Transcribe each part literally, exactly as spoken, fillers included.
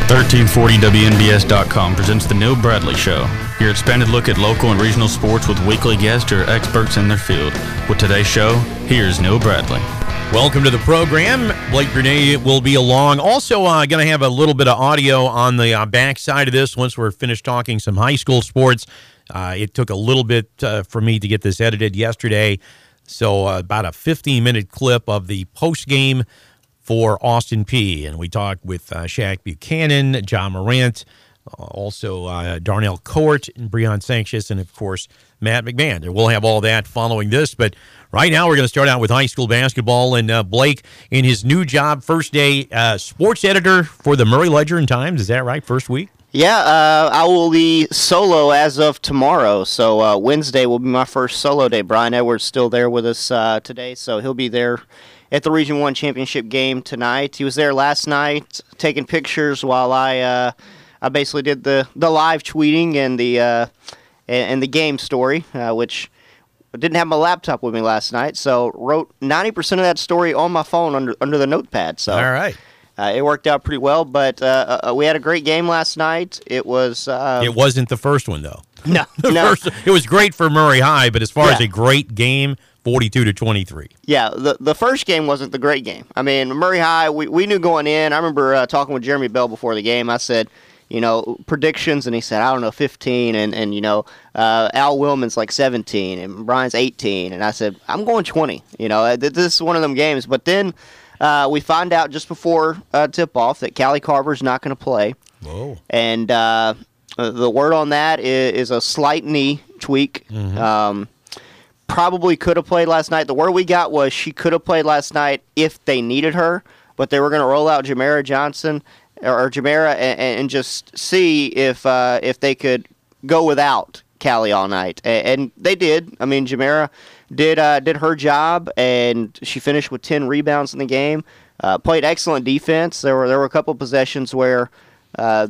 thirteen forty W N B S dot com presents The Neil Bradley Show. Your expanded look at local and regional sports with weekly guests or experts in their field. With today's show, here's Neil Bradley. Welcome to the program. Blake Grenade will be along. Also, uh, going to have a little bit of audio on the uh, back side of this once we're finished talking some high school sports. Uh, it took a little bit uh, for me to get this edited yesterday, so uh, about a fifteen-minute clip of the post-game for Austin Peay. And we talked with uh, Shaq Buchanan, John Morant, uh, also uh, Darnell Court, and Breon Sanchez, and, of course, Matt McMahon. And we'll have all that following this. But right now we're going to start out with high school basketball. And uh, Blake, in his new job, first day, uh, sports editor for the Murray Ledger and Times. Is that right? First week? Yeah, uh, I will be solo as of tomorrow. So uh, Wednesday will be my first solo day. Brian Edwards still there with us uh, today, so he'll be there at the Region One championship game tonight. He was there last night taking pictures while I uh, I basically did the, the live tweeting and the uh, and the game story, uh, which I didn't have my laptop with me last night, so wrote ninety percent of that story on my phone under under the notepad. So all right. Uh, it worked out pretty well, but uh, uh, we had a great game last night. It was. Uh, it wasn't the first one, though. No, the no. First, it was great for Murray High, but as far Yeah. as a great game, forty-two to twenty-three. Yeah, the the first game wasn't the great game. I mean, Murray High, we, we knew going in. I remember uh, talking with Jeremy Bell before the game. I said, you know, predictions, and he said, I don't know, fifteen, and, and you know, uh, Al Willman's like seventeen, and Brian's eighteen, and I said, I'm going twenty. You know, this is one of them games. But then uh, we find out just before uh, tip-off that Callie Carver's not going to play. Whoa. And uh, the word on that is, is a slight knee tweak. Mm-hmm. Um, probably could have played last night. The word we got was she could have played last night if they needed her, but they were going to roll out Jamera Johnson or, or Jamera and, and just see if uh, if they could go without Callie all night, and, and they did. I mean, Jamera did uh, did her job, and she finished with ten rebounds in the game. Uh, played excellent defense. There were there were a couple possessions where uh,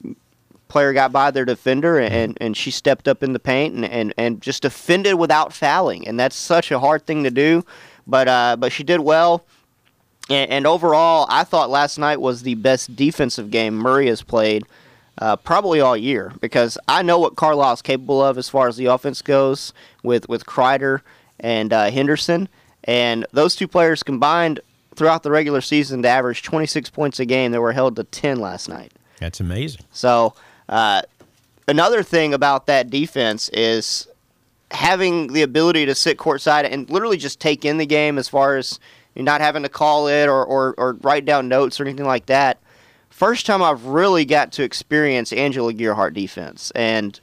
player got by their defender, and, and she stepped up in the paint and, and, and just defended without fouling, and that's such a hard thing to do. But uh, but she did well. And, and overall, I thought last night was the best defensive game Murray has played uh, probably all year, because I know what Carlisle is capable of as far as the offense goes with, with Kreider and uh, Henderson. And those two players combined throughout the regular season to average twenty-six points a game. They were held to ten last night. That's amazing. So uh, another thing about that defense is having the ability to sit courtside and literally just take in the game, as far as you're not having to call it or, or, or write down notes or anything like that. First time I've really got to experience Angela Gearhart defense. And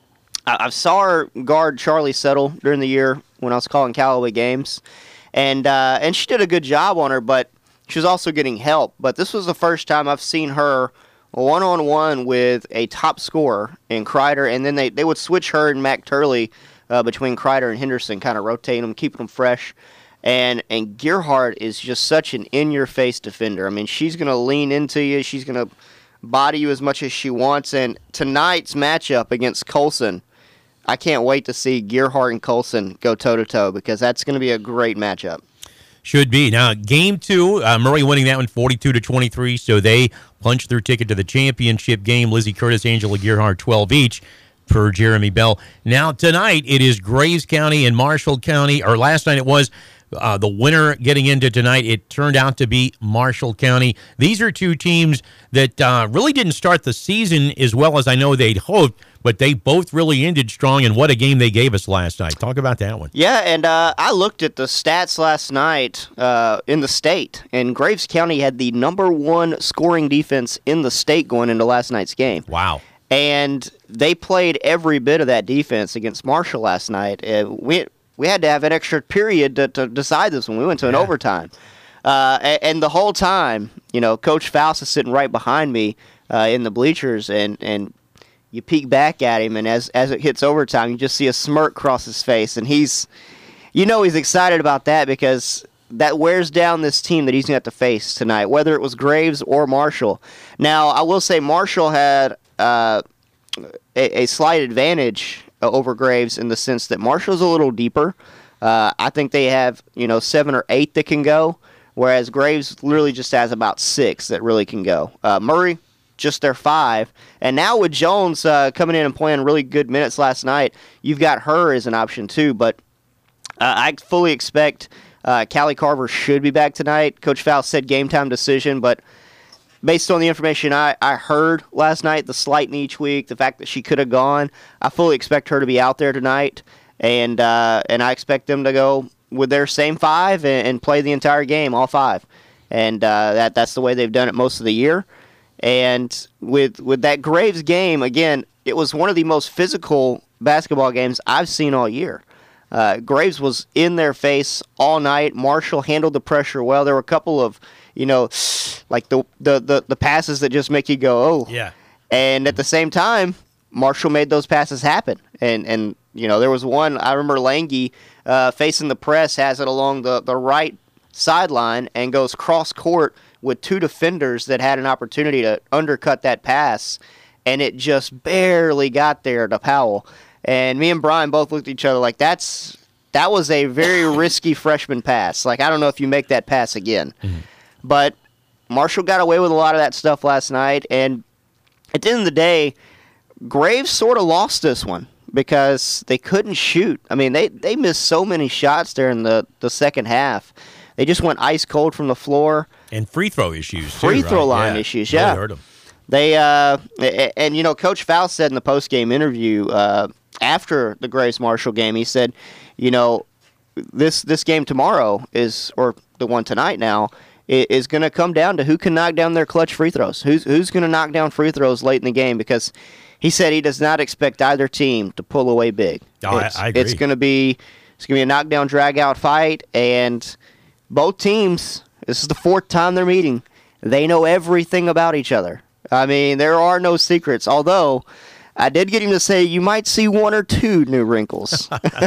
I, I saw her guard Charlie Settle during the year when I was calling Callaway games. And uh, and she did a good job on her, but she was also getting help. But this was the first time I've seen her one-on-one with a top scorer in Kreider, and then they, they would switch her and Mac Turley uh, between Kreider and Henderson, kind of rotating them, keeping them fresh. And and Gearhart is just such an in-your-face defender. I mean, she's going to lean into you. She's going to body you as much as she wants. And tonight's matchup against Colson, I can't wait to see Gearhart and Colson go toe-to-toe, because that's going to be a great matchup. Should be. Now, game two, uh, Murray winning that one forty-two to twenty-three, so they punched their ticket to the championship game. Lizzie Curtis, Angela Gearhart, twelve each per Jeremy Bell. Now, tonight, it is Graves County and Marshall County, or last night it was uh, the winner getting into tonight. It turned out to be Marshall County. These are two teams that uh, really didn't start the season as well as I know they'd hoped, but they both really ended strong, and what a game they gave us last night. Talk about that one. Yeah, and uh, I looked at the stats last night uh, in the state, and Graves County had the number one scoring defense in the state going into last night's game. Wow. And they played every bit of that defense against Marshall last night. Uh, we we had to have an extra period to, to decide this one. We went to an Yeah. overtime. Uh, and, and the whole time, you know, Coach Faust is sitting right behind me uh, in the bleachers, and, and you peek back at him, and as as it hits overtime, you just see a smirk cross his face, and he's, you know, he's excited about that, because that wears down this team that he's going to have to face tonight, whether it was Graves or Marshall. Now, I will say Marshall had uh, a, a slight advantage over Graves in the sense that Marshall's a little deeper. Uh, I think they have, you know, seven or eight that can go, whereas Graves literally just has about six that really can go. Uh, Murray, just their five. And now with Jones uh, coming in and playing really good minutes last night, you've got her as an option too. But uh, I fully expect uh, Callie Carver should be back tonight. Coach Faust said game time decision, but based on the information I, I heard last night, the slight knee tweak, the fact that she could have gone, I fully expect her to be out there tonight. And uh, and I expect them to go with their same five and, and play the entire game, all five. And uh, that that's the way they've done it most of the year. And with with that Graves game, again, it was one of the most physical basketball games I've seen all year. Uh, Graves was in their face all night. Marshall handled the pressure well. There were a couple of, you know, like the the, the, the passes that just make you go, oh. Yeah. And at the same time, Marshall made those passes happen. And, and you know, there was one, I remember Lange uh, facing the press, has it along the, the right sideline and goes cross court with two defenders that had an opportunity to undercut that pass, and it just barely got there to Powell. And me and Brian both looked at each other like, that's that was a very risky freshman pass. Like, I don't know if you make that pass again. Mm-hmm. But Marshall got away with a lot of that stuff last night, and at the end of the day, Graves sort of lost this one because they couldn't shoot. I mean, they, they missed so many shots there in the, the second half. They just went ice cold from the floor. And free throw issues, too, Free throw right? line yeah. issues, yeah. Really hurt them. They, uh, and, you know, Coach Faust said in the post-game interview uh, after the Graves-Marshall game, he said, you know, this this game tomorrow is, or the one tonight now, is going to come down to who can knock down their clutch free throws. Who's, who's going to knock down free throws late in the game, because he said he does not expect either team to pull away big. Oh, it's, I, I agree. It's going to be it's going to be a knockdown, drag-out fight, and both teams, this is the fourth time they're meeting, they know everything about each other. I mean, there are no secrets, although I did get him to say you might see one or two new wrinkles.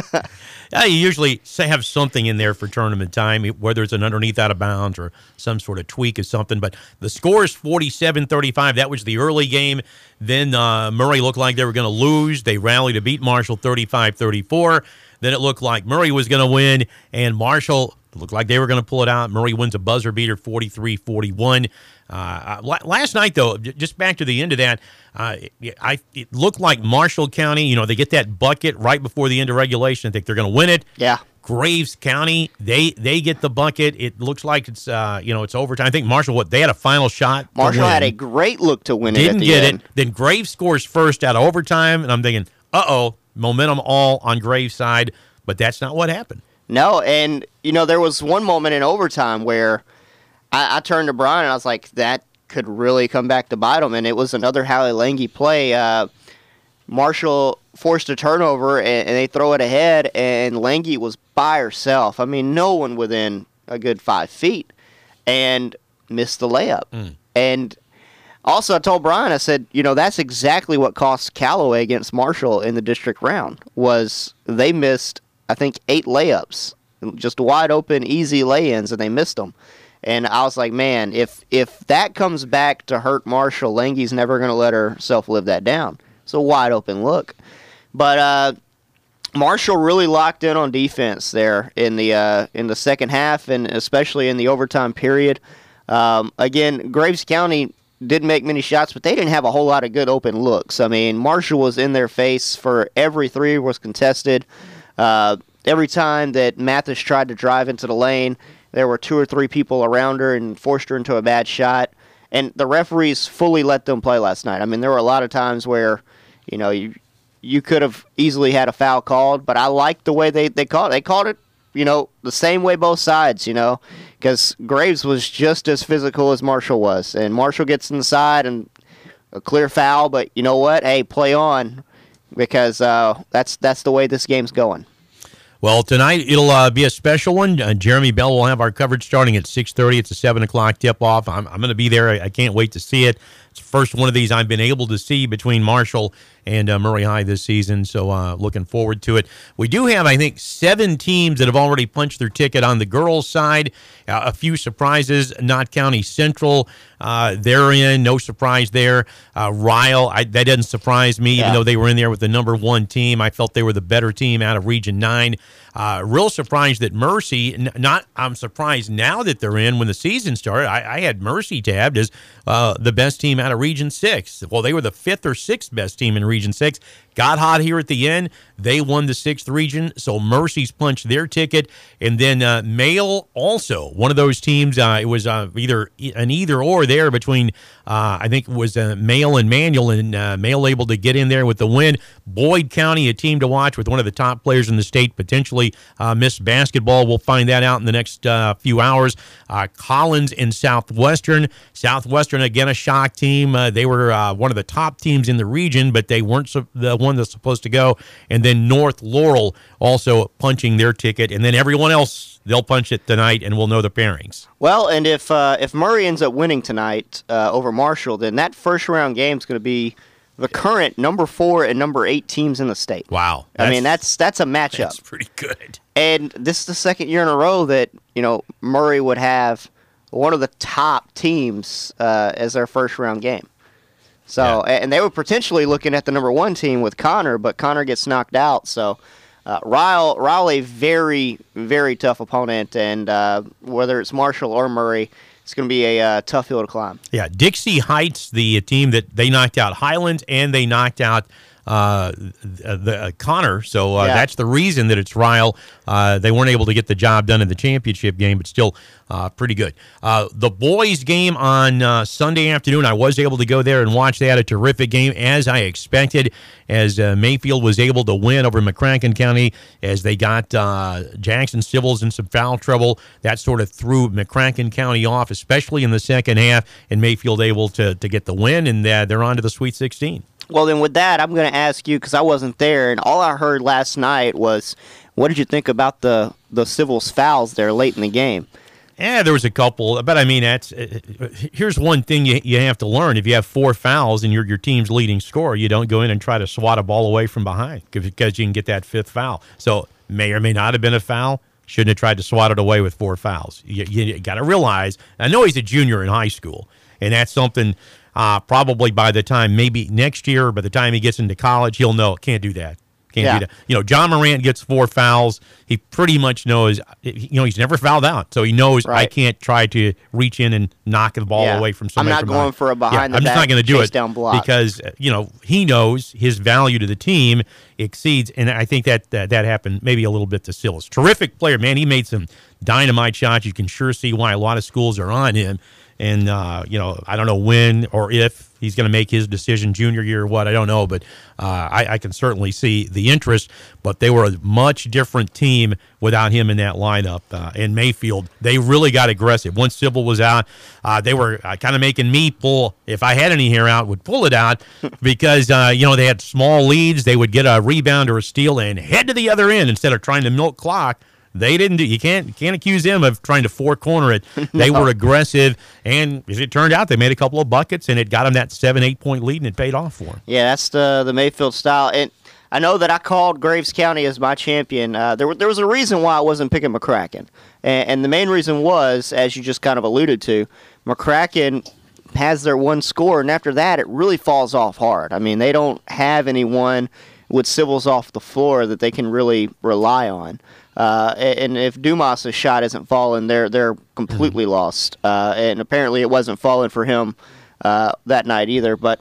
Yeah, you usually say have something in there for tournament time, whether it's an underneath out of bounds or some sort of tweak or something. But the score is forty-seven thirty-five. That was the early game. Then uh, Murray looked like they were going to lose. They rallied to beat Marshall thirty-five thirty-four. Then it looked like Murray was going to win, and Marshall looked like they were going to pull it out. Murray wins a buzzer beater forty-three forty-one. Uh, last night, though, just back to the end of that, uh, I, it looked like Marshall County, you know, they get that bucket right before the end of regulation. I think they're going to win it. Yeah. Graves County, they they get the bucket. It looks like it's, uh, you know, it's overtime. I think Marshall, what, they had a final shot. Marshall had a great look to win it Didn't at the get end. it. Then Graves scores first out of overtime, and I'm thinking, uh-oh, momentum all on Graves' side, but that's not what happened. No, and, you know, there was one moment in overtime where I, I turned to Brian and I was like, that could really come back to bite them. And it was another Hallie Lange play. Uh, Marshall forced a turnover and, and they throw it ahead, and Lange was by herself. I mean, no one within a good five feet, and missed the layup. Mm. And also, I told Brian, I said, you know, that's exactly what cost Callaway against Marshall in the district round, was they missed, I think, eight layups, just wide open, easy lay-ins, and they missed them. And I was like, man, if if that comes back to hurt Marshall, Lange's never going to let herself live that down. It's a wide open look. But uh, Marshall really locked in on defense there in the uh, in the second half, and especially in the overtime period. Um, again, Graves County didn't make many shots, but they didn't have a whole lot of good open looks. I mean, Marshall was in their face for every three was contested. Uh, every time that Mathis tried to drive into the lane, there were two or three people around her and forced her into a bad shot. And the referees fully let them play last night. I mean, there were a lot of times where, you know, you you could have easily had a foul called, but I liked the way they, they called it. They called it, you know, the same way both sides, you know, because Graves was just as physical as Marshall was. And Marshall gets inside and a clear foul, but you know what? Hey, play on, because uh, that's that's the way this game's going. Well, tonight it'll uh, be a special one. Uh, Jeremy Bell will have our coverage starting at six thirty. It's a seven o'clock tip-off. I'm, I'm going to be there. I, I can't wait to see it. It's the first one of these I've been able to see between Marshall and uh, Murray High this season, so uh, looking forward to it. We do have, I think, seven teams that have already punched their ticket on the girls' side. Uh, a few surprises. Knott County Central, uh, they're in. No surprise there. Uh, Ryle, I, that doesn't surprise me, yeah. Even though they were in there with the number one team. I felt they were the better team out of Region nine. Uh, real surprised that Mercy, n- not I'm surprised now that they're in when the season started. I, I had Mercy tabbed as uh, the best team out of Region six. Well, they were the fifth or sixth best team in Region six. Got hot here at the end. They won the sixth region, so Mercy's punched their ticket. And then uh, Mail also, one of those teams, uh, it was uh, either an either or there between, uh, I think it was uh, Mail and Manual, and uh, Mail able to get in there with the win. Boyd County, a team to watch with one of the top players in the state, potentially uh, Miss Basketball. We'll find that out in the next uh, few hours. Uh, Collins and Southwestern. Southwestern, again, a shock team. Uh, they were uh, one of the top teams in the region, but they weren't su- the one that's supposed to go. And then North Laurel also punching their ticket. And then everyone else, they'll punch it tonight, and we'll know the pairings. Well, and if uh, if Murray ends up winning tonight uh, over Marshall, then that first round game is going to be the current number four and number eight teams in the state. Wow. I mean, that's that's a matchup. That's pretty good. And this is the second year in a row that, you know, Murray would have one of the top teams uh, as their first round game. So, yeah. And they were potentially looking at the number one team with Connor, but Connor gets knocked out. So, uh, Ryle, Ryle, a very, very tough opponent, and uh, whether it's Marshall or Murray, it's going to be a uh, tough hill to climb. Yeah, Dixie Heights, the team that they knocked out Highland, and they knocked out uh, the, the uh, Connor. So uh, yeah. that's the reason that it's Ryle. Uh, they weren't able to get the job done in the championship game, but still uh, pretty good. Uh, the boys' game on uh, Sunday afternoon, I was able to go there and watch that. A terrific game, as I expected, as uh, Mayfield was able to win over McCracken County, as they got uh, Jackson Civils in some foul trouble. That sort of threw McCracken County off, especially in the second half, and Mayfield able to, to get the win, and uh, they're on to the Sweet sixteen. Well, then with that, I'm going to ask you, because I wasn't there, and all I heard last night was, what did you think about the, the Civils fouls there late in the game? Yeah, there was a couple, but I mean, that's uh, here's one thing you you have to learn. If you have four fouls and you're your team's leading scorer, you don't go in and try to swat a ball away from behind because you can get that fifth foul. So may or may not have been a foul. Shouldn't have tried to swat it away with four fouls. You, you got to realize, I know he's a junior in high school, and that's something uh, probably by the time, maybe next year, by the time he gets into college, he'll know, can't do that. Can't yeah. do that. You know, John Morant gets four fouls. He pretty much knows, you know, he's never fouled out. So he knows right. I can't try to reach in and knock the ball yeah. away from somebody. I'm not from going behind. for a behind yeah, the I'm just not going to do it down block. Because, you know, he knows his value to the team exceeds, and I think that that, that happened maybe a little bit to Sills. Terrific player, man. He made some dynamite shots. You can sure see why a lot of schools are on him. And, uh, you know, I don't know when or if he's going to make his decision junior year or what. I don't know. But uh, I, I can certainly see the interest. But they were a much different team without him in that lineup. Uh, and Mayfield, they really got aggressive. Once Sybil was out, uh, they were uh, kind of making me pull, if I had any hair out, would pull it out because, uh, you know, they had small leads. They would get a rebound or a steal and head to the other end instead of trying to milk clock. They didn't do. You can't you can't accuse them of trying to four corner it. They no. were aggressive, and as it turned out, they made a couple of buckets, and it got them that seven eight point lead, and it paid off for them. Yeah, that's the the Mayfield style. And I know that I called Graves County as my champion. Uh, there there was a reason why I wasn't picking McCracken, and, and the main reason was, as you just kind of alluded to, McCracken has their one score, and after that, it really falls off hard. I mean, they don't have anyone with Civils off the floor that they can really rely on. Uh, and if Dumas' shot isn't falling, they're they're completely mm-hmm. lost. Uh, and apparently it wasn't falling for him uh, that night either. But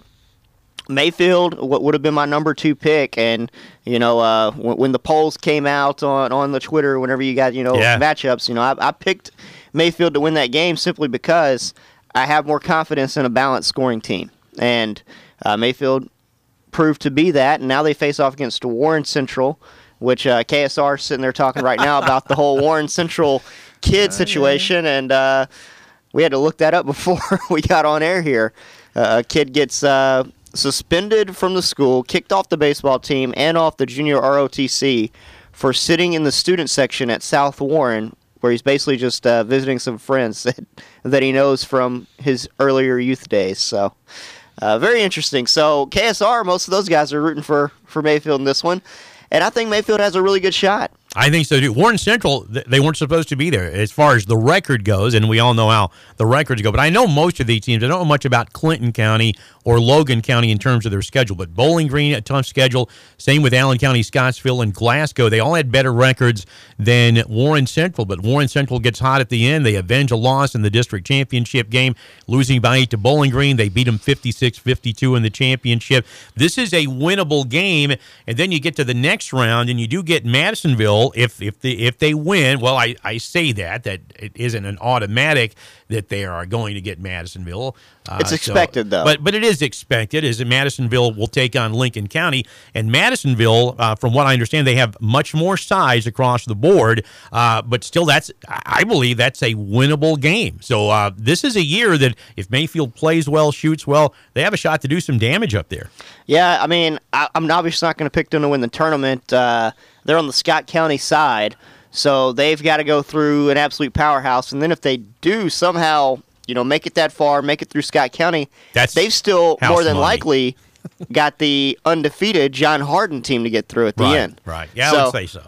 Mayfield, what would have been my number two pick, and you know uh, when, when the polls came out on, on the Twitter, whenever you got you know yeah. matchups, you know I, I picked Mayfield to win that game simply because I have more confidence in a balanced scoring team, and uh, Mayfield proved to be that. And now they face off against Warren Central, which uh, K S R is sitting there talking right now about the whole Warren Central kid situation, and uh, we had to look that up before we got on air here. Uh, a kid gets uh, suspended from the school, kicked off the baseball team, and off the junior R O T C for sitting in the student section at South Warren, where he's basically just uh, visiting some friends that, that he knows from his earlier youth days. So uh, very interesting. So K S R, most of those guys are rooting for, for Mayfield in this one. And I think Mayfield has a really good shot. I think so, too. Warren Central, they weren't supposed to be there as far as the record goes, and we all know how the records go. But I know most of these teams. I don't know much about Clinton County or Logan County in terms of their schedule. But Bowling Green, a tough schedule. Same with Allen County, Scottsville, and Glasgow. They all had better records than Warren Central. But Warren Central gets hot at the end. They avenge a loss in the district championship game, losing by eight to Bowling Green. They beat them fifty-six fifty-two in the championship. This is a winnable game. And then you get to the next round, and you do get Madisonville. If if they if they win, well, I, I say that that it isn't an automatic that they are going to get Madisonville. Uh, it's expected, so, though. But but it is expected. Is that Madisonville will take on Lincoln County, and Madisonville, uh, from what I understand, they have much more size across the board. Uh, but still, that's I believe that's a winnable game. So uh, this is a year that if Mayfield plays well, shoots well, they have a shot to do some damage up there. Yeah, I mean, I, I'm obviously not going to pick them to win the tournament. Uh, they're on the Scott County side, so they've got to go through an absolute powerhouse. And then if they do somehow, you know, make it that far, make it through Scott County, That's they've still more than money. likely got the undefeated John Harden team to get through at the right, end. Right. Yeah, so, I would say so.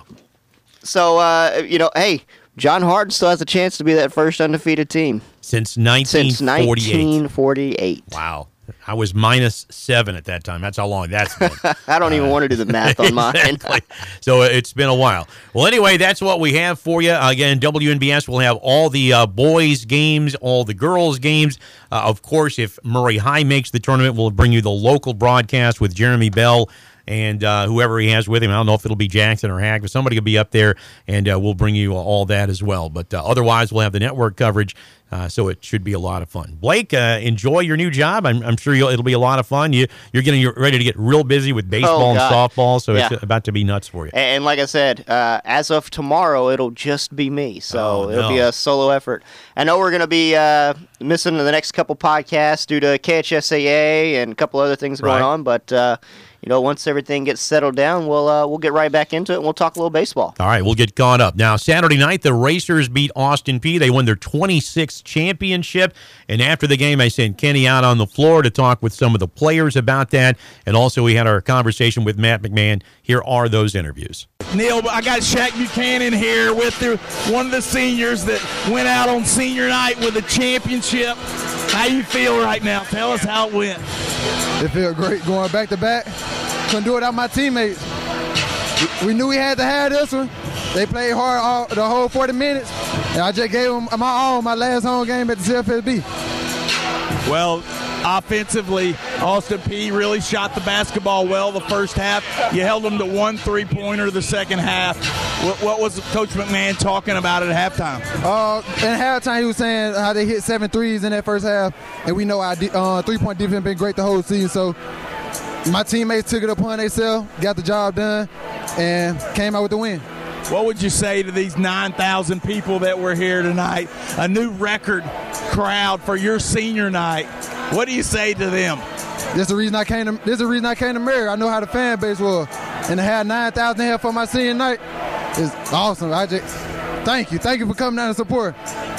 So, uh, you know, hey, John Harden still has a chance to be that first undefeated team. Since nineteen forty-eight. Since nineteen forty-eight. Wow. I was minus seven at that time. That's how long that's been. I don't even uh, want to do the math on mine. Exactly. So it's been a while. Well, anyway, that's what we have for you. Again, W N B S will have all the uh, boys' games, all the girls' games. Uh, of course, if Murray High makes the tournament, we'll bring you the local broadcast with Jeremy Bell and uh, whoever he has with him. I don't know if it'll be Jackson or Hack, but somebody will be up there, and uh, we'll bring you all that as well. But uh, otherwise, we'll have the network coverage, uh, so it should be a lot of fun. Blake, uh, enjoy your new job. I'm, I'm sure you'll, it'll be a lot of fun. You, you're getting ready to get real busy with baseball oh, and softball, so yeah. it's about to be nuts for you. And like I said, uh, as of tomorrow, it'll just be me, so oh, it'll no. be a solo effort. I know we're going to be uh, missing the next couple podcasts due to K H S A A and a couple other things going right. on, but uh, you know, once everything gets settled down, we'll uh, we'll get right back into it, and we'll talk a little baseball. All right, we'll get caught up. Now, Saturday night, the Racers beat Austin Peay. They won their twenty-sixth championship, and after the game, I sent Kenny out on the floor to talk with some of the players about that, and also we had our conversation with Matt McMahon. Here are those interviews. Neil, I got Shaq Buchanan here with the, one of the seniors that went out on senior night with a championship. How you feel right now? Tell us how it went. It felt great going back to back. Couldn't do it without my teammates. We knew we had to have this one. They played hard all, the whole forty minutes, and I just gave them my all my last home game at the C F S B. Well, offensively, Austin Peay really shot the basketball well the first half. You held them to one three-pointer the second half. What, what was Coach McMahon talking about at halftime? Uh, in halftime, he was saying how they hit seven threes in that first half, and we know our uh, three-point defense been great the whole season. So my teammates took it upon themselves, got the job done, and came out with the win. What would you say to these nine thousand people that were here tonight? A new record crowd for your senior night. What do you say to them? This is the reason I came to, this is the reason I came to Mary. I know how the fan base was. And to have nine thousand here for my senior night is awesome. I just thank you. Thank you for coming down and support.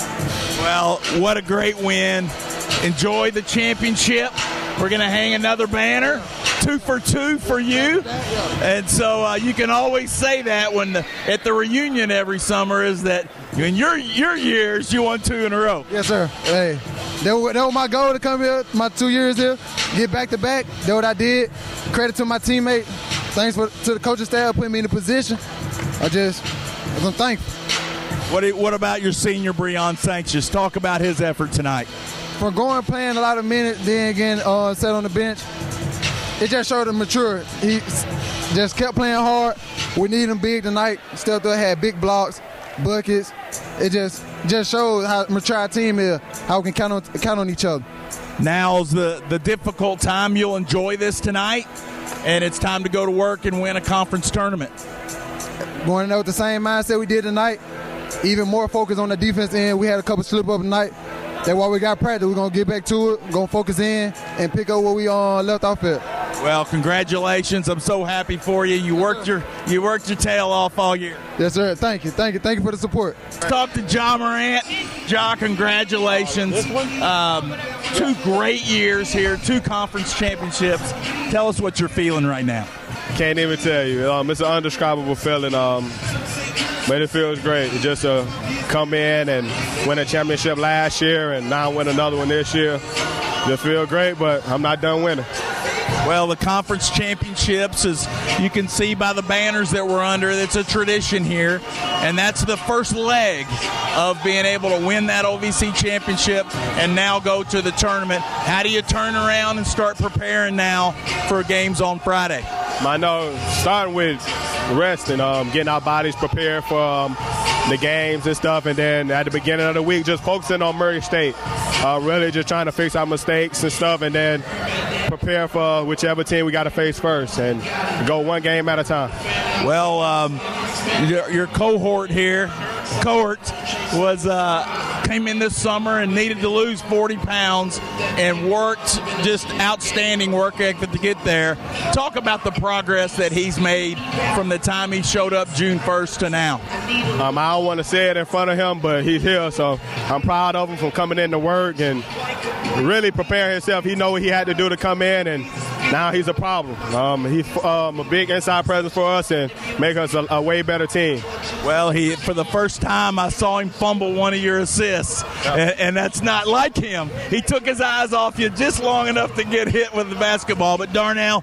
Well, what a great win. Enjoy the championship. We're going to hang another banner, two for two for you. And so uh, you can always say that when the, at the reunion every summer is that in your your years you won two in a row. Yes, sir. Hey, that was, that was my goal to come here, my two years here, get back to back. That's what I did. Credit to my teammate. Thanks for, to the coaching staff putting me in the position. I just, I'm thankful. What, what about your senior, Breon Sanchez? Talk about his effort tonight. From going playing a lot of minutes, then again uh, sat on the bench, it just showed him mature. He just kept playing hard. We need him big tonight. Still thought had big blocks, buckets. It just just shows how mature our team is, how we can count on count on each other. Now's the, the difficult time. You'll enjoy this tonight, and it's time to go to work and win a conference tournament. Going in there with the same mindset we did tonight, even more focus on the defense end. We had a couple slip up tonight. That's why we got practice. We're going to get back to it, going to focus in, and pick up where we uh, left off at. Well, congratulations. I'm so happy for you. You worked your you worked your tail off all year. Yes, sir. Thank you. Thank you. Thank you for the support. Talk to Ja Morant. Ja, congratulations. Um, two great years here, two conference championships. Tell us what you're feeling right now. Can't even tell you. Um, it's an undescribable feeling. Um, but it feels great just to come in and win a championship last year and now win another one this year. It feels great, but I'm not done winning. Well, the conference championships, as you can see by the banners that we're under, it's a tradition here, and that's the first leg of being able to win that O V C championship and now go to the tournament. How do you turn around and start preparing now for games on Friday? I know, starting with resting, um, getting our bodies prepared for um, the games and stuff, and then at the beginning of the week, just focusing on Murray State, uh, really just trying to fix our mistakes and stuff, and then prepare for whichever team we got to face first and go one game at a time. Well, um, your, your cohort here, cohort was uh, came in this summer and needed to lose forty pounds and worked just outstanding work ethic to get there. Talk about the progress that he's made from the time he showed up June first to now. Um, I don't want to say it in front of him, but he's here, so I'm proud of him for coming in to work and really preparing himself. He knew what he had to do to come in, and now he's a problem. Um, he's um, a big inside presence for us and make us a, a way better team. Well, he for the first time I saw him fumble one of your assists, yeah. and, and that's not like him. He took his eyes off you just long enough to get hit with the basketball. But Darnell,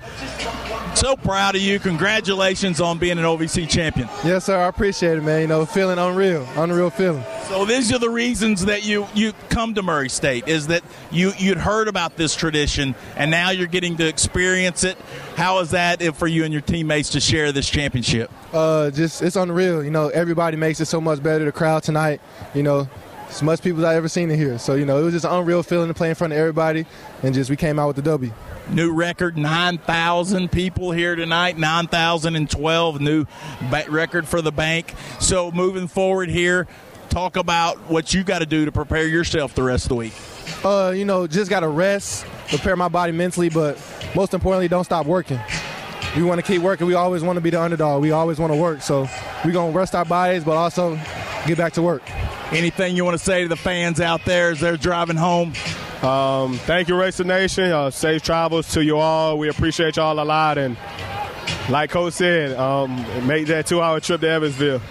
so proud of you. Congratulations on being an O V C champion. Yes, sir. I appreciate it, man. You know, feeling unreal, unreal feeling. So these are the reasons that you, you come to Murray State, is that you, you'd heard about this tradition, and now you're getting to experience it. How is that for you and your teammates to share this championship? Uh, just it's unreal. You know, everybody makes it so much better. The crowd tonight, you know, as much people as I've ever seen it here. So, you know, it was just an unreal feeling to play in front of everybody, and just we came out with the W. New record, nine thousand people here tonight, nine thousand twelve, new record for the bank. So moving forward here, talk about what you got to do to prepare yourself the rest of the week. Uh, you know, just got to rest, prepare my body mentally, but most importantly, don't stop working. We want to keep working. We always want to be the underdog. We always want to work. So we're going to rest our bodies, but also get back to work. Anything you want to say to the fans out there as they're driving home? Um, thank you, Racer Nation. Uh, safe travels to you all. We appreciate y'all a lot. And like Coach said, um, make that two-hour trip to Evansville.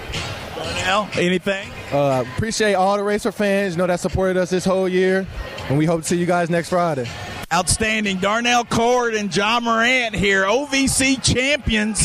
Darnell, anything? Uh, appreciate all the Racer fans, you know, that supported us this whole year. And we hope to see you guys next Friday. Outstanding. Darnell Cord and John Morant here, O V C champions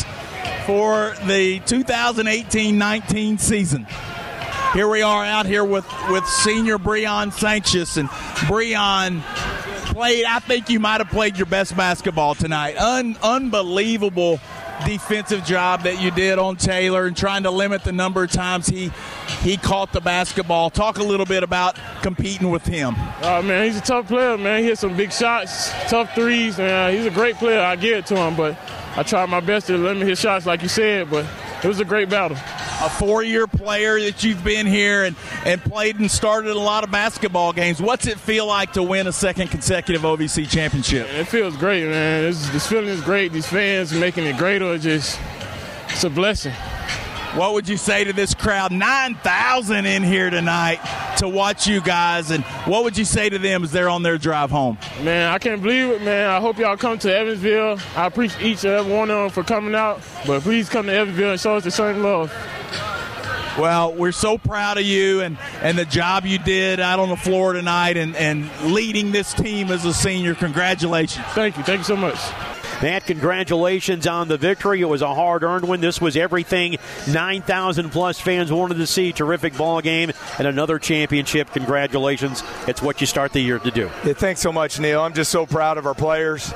for the two thousand eighteen nineteen season. Here we are out here with, with senior Breon Sanctius. And Breon played, I think you might have played your best basketball tonight. Un, unbelievable defensive job that you did on Taylor and trying to limit the number of times he he caught the basketball. Talk a little bit about competing with him. Oh, man, he's a tough player, man. He hit some big shots, tough threes, man. He's a great player. I give it to him, but I tried my best to limit his shots like you said, but it was a great battle. A four-year player that you've been here and, and played and started a lot of basketball games. What's it feel like to win a second consecutive O V C championship? Man, it feels great, man. This, this feeling is great. These fans making it greater. It's just, it's a blessing. What would you say to this crowd? nine thousand in here tonight to watch you guys, and what would you say to them as they're on their drive home? Man, I can't believe it, man. I hope y'all come to Evansville. I appreciate each and every one of them for coming out, but please come to Evansville and show us the same love. Well, we're so proud of you and, and the job you did out on the floor tonight and, and leading this team as a senior. Congratulations. Thank you. Thank you so much. Matt, congratulations on the victory. It was a hard-earned one. This was everything nine thousand plus fans wanted to see. Terrific ball game and another championship. Congratulations. It's what you start the year to do. Yeah, thanks so much, Neil. I'm just so proud of our players.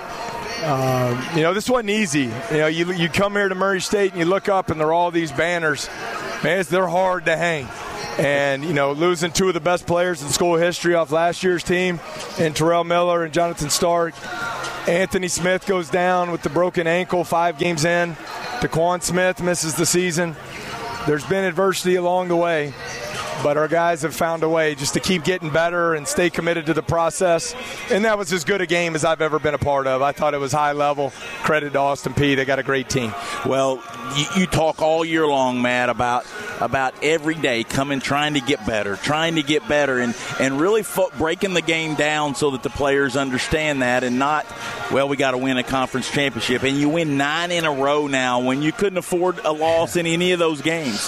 Um, you know, this wasn't easy. You know, you, you come here to Murray State and you look up and there are all these banners. Man, it's, they're hard to hang. And, you know, losing two of the best players in school history off last year's team, and Terrell Miller and Jonathan Stark. Anthony Smith goes down with the broken ankle five games in. DeQuan Smith misses the season. There's been adversity along the way, but our guys have found a way just to keep getting better and stay committed to the process. And that was as good a game as I've ever been a part of. I thought it was high level. Credit to Austin Peay. They got a great team. Well, you, you talk all year long, Matt, about about every day coming, trying to get better, trying to get better, and, and really fo- breaking the game down so that the players understand that and not, well, we got to win a conference championship. And you win nine in a row now when you couldn't afford a loss in any of those games.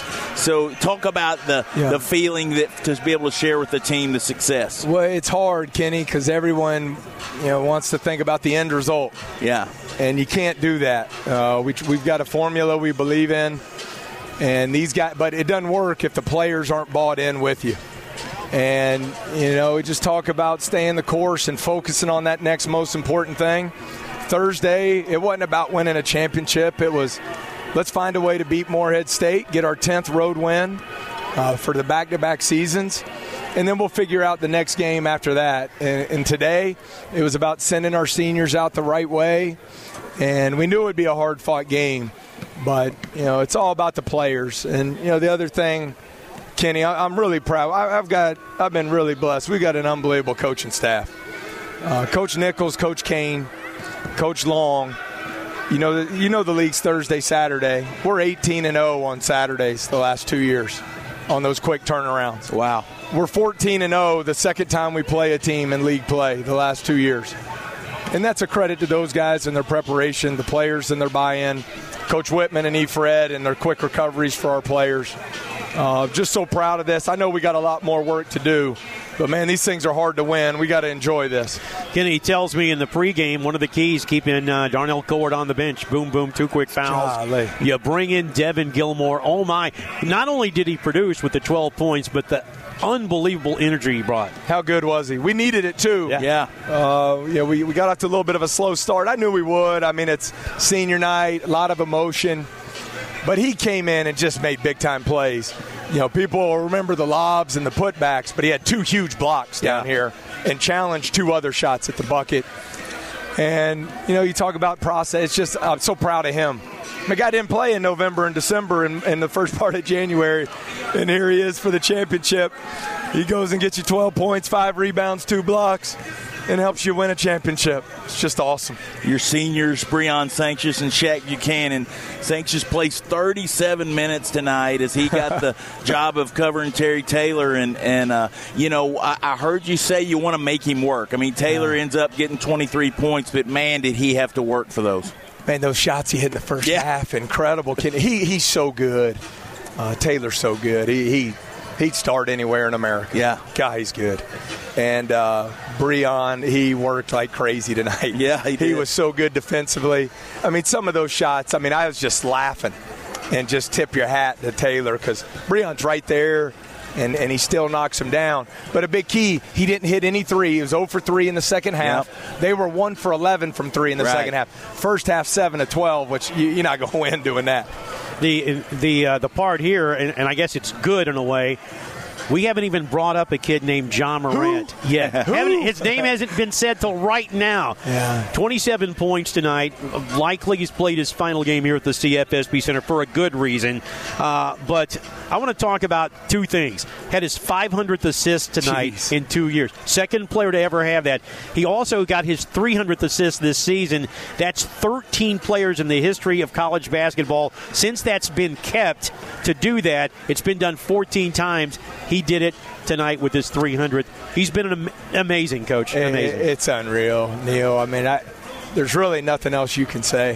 So talk about the Yeah. the feeling that to be able to share with the team the success. Well, it's hard, Kenny, because everyone, you know, wants to think about the end result. Yeah. And you can't do that. Uh, we, we've got a formula we believe in, and these guys. But it doesn't work if the players aren't bought in with you. And you know, we just talk about staying the course and focusing on that next most important thing. Thursday, it wasn't about winning a championship. It was, let's find a way to beat Morehead State, get our tenth road win uh, for the back-to-back seasons, and then we'll figure out the next game after that. And, and today, it was about sending our seniors out the right way, and we knew it would be a hard-fought game. But, you know, it's all about the players. And, you know, the other thing, Kenny, I, I'm really proud. I, I've got, I've been really blessed. We've got an unbelievable coaching staff. Uh, Coach Nichols, Coach Kane, Coach Long. You know, you know the league's Thursday, Saturday. We're eighteen and oh on Saturdays the last two years on those quick turnarounds. Wow. We're fourteen and oh the second time we play a team in league play the last two years. And that's a credit to those guys and their preparation, the players and their buy-in, Coach Whitman and E. Fred and their quick recoveries for our players. Uh, just so proud of this. I know we got a lot more work to do, but, man, these things are hard to win. We got to enjoy this. Kenny tells me in the pregame one of the keys keeping uh, Darnell Coward on the bench. Boom, boom, two quick fouls. Golly. You bring in Devin Gilmore. Oh, my. Not only did he produce with the twelve points, but the unbelievable energy he brought. How good was he? We needed it, too. Yeah. yeah. Uh, yeah, we, we got off to a little bit of a slow start. I knew we would. I mean, it's senior night, a lot of emotion. But he came in and just made big-time plays. You know, people will remember the lobs and the putbacks, but he had two huge blocks down yeah. here and challenged two other shots at the bucket. And, you know, you talk about process. It's just, I'm so proud of him. The guy didn't play in November and December and, and the first part of January, and here he is for the championship. He goes and gets you twelve points, five rebounds, two blocks, and helps you win a championship. It's just awesome. Your seniors, Breon Sanctius and Shaq Buchanan. Sanctius plays thirty-seven minutes tonight as he got the job of covering Terry Taylor. And, and uh, you know, I, I heard you say you want to make him work. I mean, Taylor ends up getting twenty-three points, but, man, did he have to work for those. Man, those shots he hit in the first yeah. half, incredible. He He's so good. Uh, Taylor's so good. He, he, he'd start anywhere in America. Yeah. God, he's good. And uh, Breon, he worked like crazy tonight. Yeah, he did. He was so good defensively. I mean, some of those shots, I mean, I was just laughing and just tip your hat to Taylor because Breon's right there. And, and he still knocks him down. But a big key, he didn't hit any three. He was zero for three in the second half. Yep. They were one for eleven from three in the right. second half. First half, seven to twelve, which you, you're not going to win doing that. The the uh, the part here, and, and I guess it's good in a way, we haven't even brought up a kid named John Morant yet. His name hasn't been said till right now. Yeah. twenty-seven points tonight. Likely he's played his final game here at the C F S B Center for a good reason. Uh, but I want to talk about two things. Had his five hundredth assist tonight Jeez. in two years. Second player to ever have that. He also got his three hundredth assist this season. That's thirteen players in the history of college basketball. Since that's been kept to do that, it's been done fourteen times. He did it tonight with his three hundredth. He's been an am- amazing coach. Amazing. It's unreal, Neil. I mean, I, there's really nothing else you can say.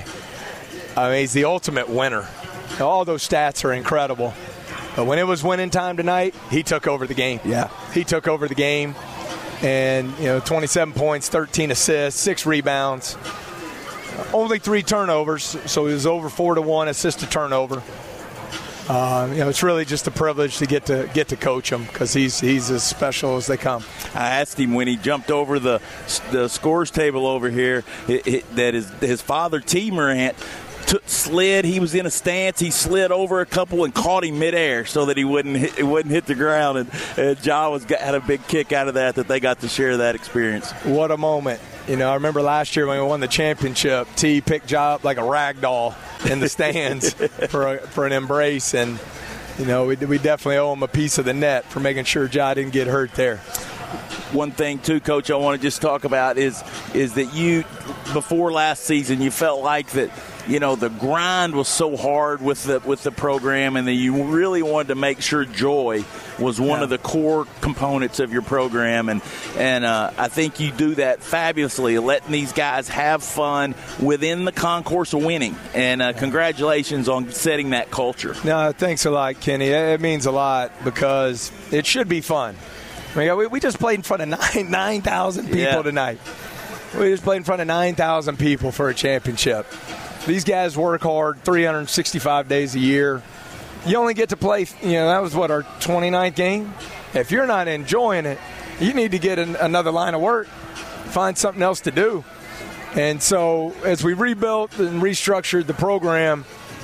I mean, he's the ultimate winner. All those stats are incredible. But when it was winning time tonight, he took over the game. Yeah. He took over the game. And, you know, twenty-seven points, thirteen assists, six rebounds. Only three turnovers, so he was over four to one assist to turnover. Uh, you know, it's really just a privilege to get to get to coach him because he's he's as special as they come. I asked him when he jumped over the the scores table over here it, it, that his his father T. Morant took, slid. He was in a stance. He slid over a couple and caught him midair so that he wouldn't hit, it wouldn't hit the ground. And, and Ja was had a big kick out of that. That they got to share that experience. What a moment! You know, I remember last year when we won the championship, T picked Ja up like a rag doll in the stands for a, for an embrace, and you know we we definitely owe him a piece of the net for making sure Ja didn't get hurt there. One thing too, Coach, I want to just talk about is is that you before last season you felt like that you know, the grind was so hard with the with the program, and that you really wanted to make sure joy was one yeah. of the core components of your program. And and uh, I think you do that fabulously, letting these guys have fun within the concourse of winning. And uh, congratulations on setting that culture. No, thanks a lot, Kenny. It means a lot because it should be fun. I mean, we, we just played in front of nine nine thousand people yeah. tonight. We just played in front of nine thousand people for a championship. These guys work hard three hundred sixty-five days a year. You only get to play, you know, that was what, our twenty-ninth game? If you're not enjoying it, you need to get an, another line of work, find something else to do. And so as we rebuilt and restructured the program,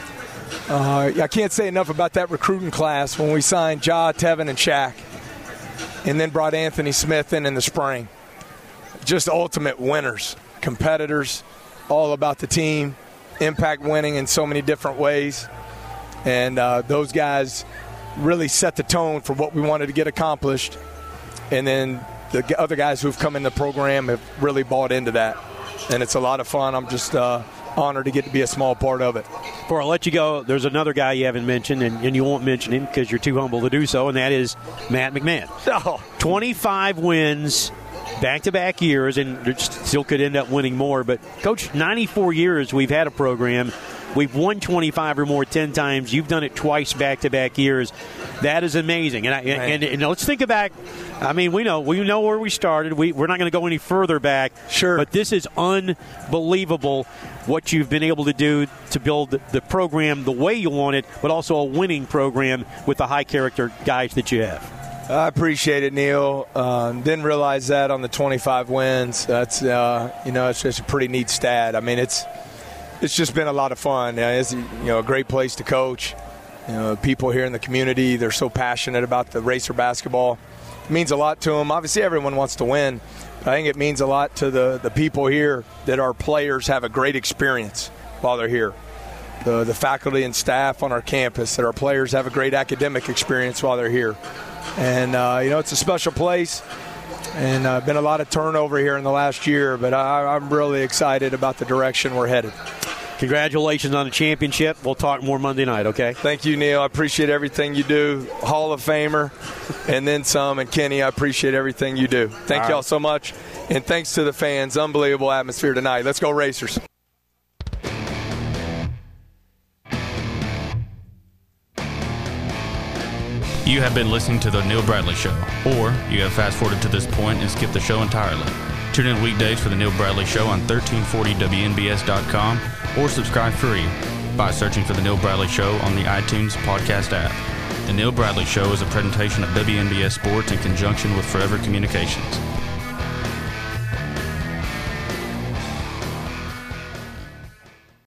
uh, I can't say enough about that recruiting class when we signed Ja, Tevin, and Shaq, and then brought Anthony Smith in in the spring. Just ultimate winners, competitors, all about the team, impact winning in so many different ways. And uh, those guys really set the tone for what we wanted to get accomplished. And then the other guys who've come in the program have really bought into that. And it's a lot of fun. I'm just uh, honored to get to be a small part of it. Before I let you go, there's another guy you haven't mentioned, and, and you won't mention him because you're too humble to do so, and that is Matt McMahon. Oh. twenty-five wins, back-to-back years, and still could end up winning more. But, Coach, ninety-four years we've had a program. We've won twenty-five or more ten times. You've done it twice back-to-back years. That is amazing. And, I, and, and, and let's think back. I mean, we know we know where we started. We, we're not going to go any further back. Sure. But this is unbelievable what you've been able to do to build the program the way you want it, but also a winning program with the high-character guys that you have. I appreciate it, Neil. Um, didn't realize that on the twenty-five wins. That's uh, you know, it's just a pretty neat stat. I mean, it's it's just been a lot of fun. Uh, it's you know a great place to coach. You know, people here in the community, they're so passionate about the Racer basketball. It means a lot to them. Obviously, everyone wants to win. But I think it means a lot to the the people here that our players have a great experience while they're here. The the faculty and staff on our campus, that our players have a great academic experience while they're here. And, uh, you know, it's a special place, and uh, been a lot of turnover here in the last year, but I, I'm really excited about the direction we're headed. Congratulations on the championship. We'll talk more Monday night, okay? Thank you, Neil. I appreciate everything you do. Hall of Famer, and then some. And, Kenny, I appreciate everything you do. Thank All y'all right. so much, and thanks to the fans. Unbelievable atmosphere tonight. Let's go Racers. You have been listening to The Neil Bradley Show, or you have fast-forwarded to this point and skipped the show entirely. Tune in weekdays for The Neil Bradley Show on thirteen forty W N B S dot com or subscribe free by searching for The Neil Bradley Show on the iTunes podcast app. The Neil Bradley Show is a presentation of W N B S Sports in conjunction with Forever Communications.